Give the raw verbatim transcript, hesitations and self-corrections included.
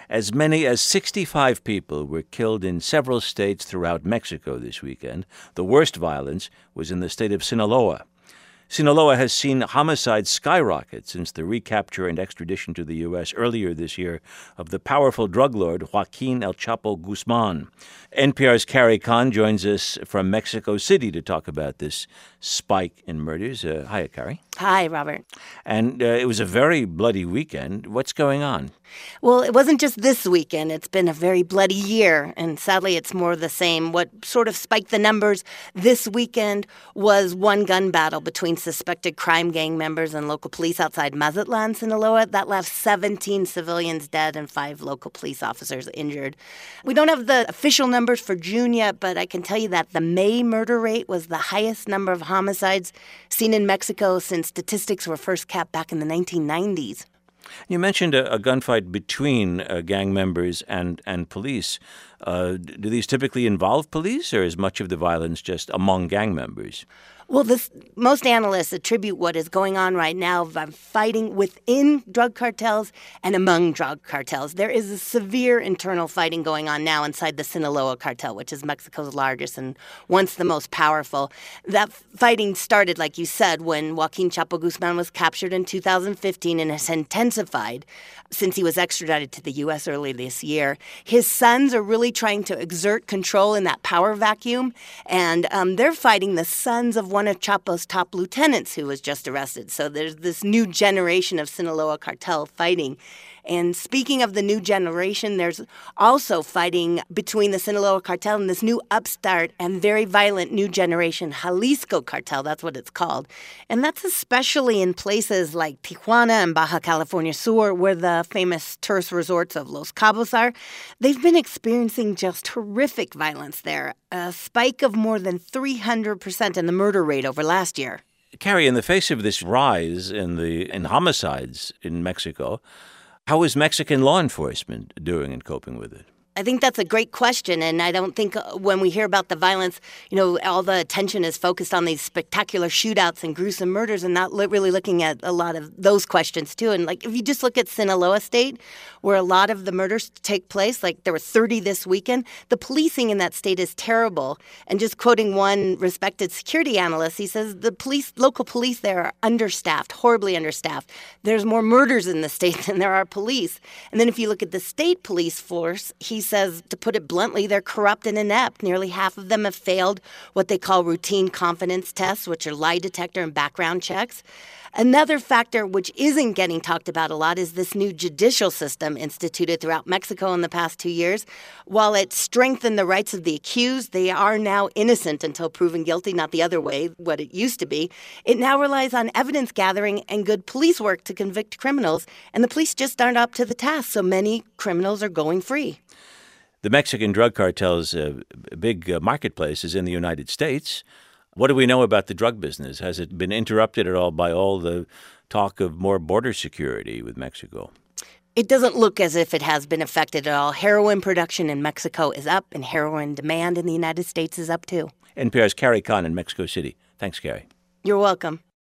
As many as sixty-five people were killed in several states throughout Mexico this weekend. The worst violence was in the state of Sinaloa. Sinaloa has seen homicides skyrocket since the recapture and extradition to the U S earlier this year of the powerful drug lord Joaquin El Chapo Guzman. N P R's Carrie Kahn joins us from Mexico City to talk about this spike in murders. Uh, hiya, Carrie. Hi, Robert. And uh, it was a very bloody weekend. What's going on? Well, it wasn't just this weekend. It's been a very bloody year, and sadly it's more of the same. What sort of spiked the numbers this weekend was one gun battle between suspected crime gang members and local police outside Mazatlan, Sinaloa. That left seventeen civilians dead and five local police officers injured. We don't have the official numbers for June yet, but I can tell you that the May murder rate was the highest number of homicides seen in Mexico since statistics were first kept back in the nineteen nineties. You mentioned a, a gunfight between uh, gang members and, and police. Uh, do these typically involve police, or is much of the violence just among gang members? Well, this, most analysts attribute what is going on right now by fighting within drug cartels and among drug cartels. There is a severe internal fighting going on now inside the Sinaloa cartel, which is Mexico's largest and once the most powerful. That fighting started, like you said, when Joaquin Chapo Guzman was captured in two thousand fifteen and has intensified since he was extradited to the U S early this year. His sons are really trying to exert control in that power vacuum, and um, they're fighting the sons of one of Chapo's top lieutenants who was just arrested. So there's this new generation of Sinaloa cartel fighting. And speaking of the new generation, there's also fighting between the Sinaloa cartel and this new upstart and very violent new generation Jalisco cartel. That's what it's called. And that's especially in places like Tijuana and Baja California Sur, where the famous tourist resorts of Los Cabos are. They've been experiencing just horrific violence there, a spike of more than three hundred percent in the murder rate over last year. Carrie, in the face of this rise in the in homicides in Mexico, how is Mexican law enforcement doing in coping with it? I think that's a great question, and I don't think when we hear about the violence, you know, all the attention is focused on these spectacular shootouts and gruesome murders and not li- really looking at a lot of those questions, too. And, like, if you just look at Sinaloa State, where a lot of the murders take place, like there were thirty this weekend, the policing in that state is terrible. And just quoting one respected security analyst, he says the police, local police there are understaffed, horribly understaffed. There's more murders in the state than there are police. And then if you look at the state police force, he says, to put it bluntly, they're corrupt and inept. Nearly half of them have failed what they call routine confidence tests, which are lie detector and background checks. Another factor which isn't getting talked about a lot is this new judicial system instituted throughout Mexico in the past two years. While it strengthened the rights of the accused, they are now innocent until proven guilty, not the other way, what it used to be. It now relies on evidence gathering and good police work to convict criminals, and the police just aren't up to the task, so many criminals are going free. The Mexican drug cartel's uh, big uh, marketplace is in the United States. What do we know about the drug business? Has it been interrupted at all by all the talk of more border security with Mexico? It doesn't look as if it has been affected at all. Heroin production in Mexico is up, and heroin demand in the United States is up, too. N P R's Carrie Kahn in Mexico City. Thanks, Carrie. You're welcome.